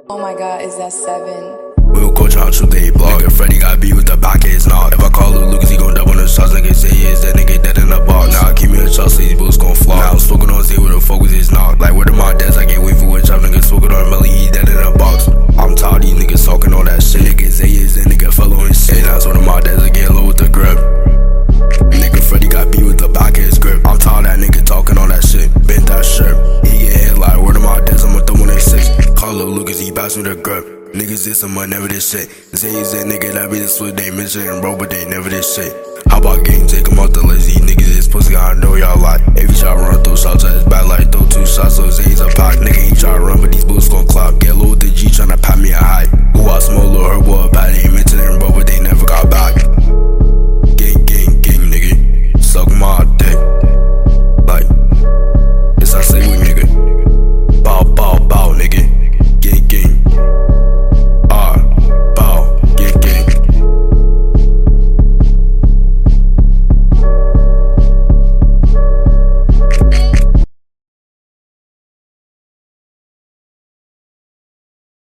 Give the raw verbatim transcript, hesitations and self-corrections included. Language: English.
Oh my god, is that seven? Real coach on shoot they block. Nigga Freddy got beat with the back his knock. If I call Lil Lucas, he gon' double the shots. Nigga say he is that nigga dead in the box. Now I keep me a shot, so these bulls gon' flop. Now I'm smoking on Z with the focus is knock. Like where the my dads, I get wavy with chop. Nigga smoking on Melly, he dead in the box. I'm tired of these niggas talking all that shit. Nigga say he is that nigga following shit. And that's one of my dads, I get low with the grip. Nigga Freddy got beat with the back of his grip. I'm tired of that nigga talking all that shit. Bent that shirt. He get hit like where the my dads, I'ma throw one at six. Call Lil Lucas, he pass me the grip. Niggas this and never this shit. Say he's that nigga that be this what they mention, bro, but they never this shit. How about game, take him out the list? These niggas is pussy, I know y'all lie. Every shot run through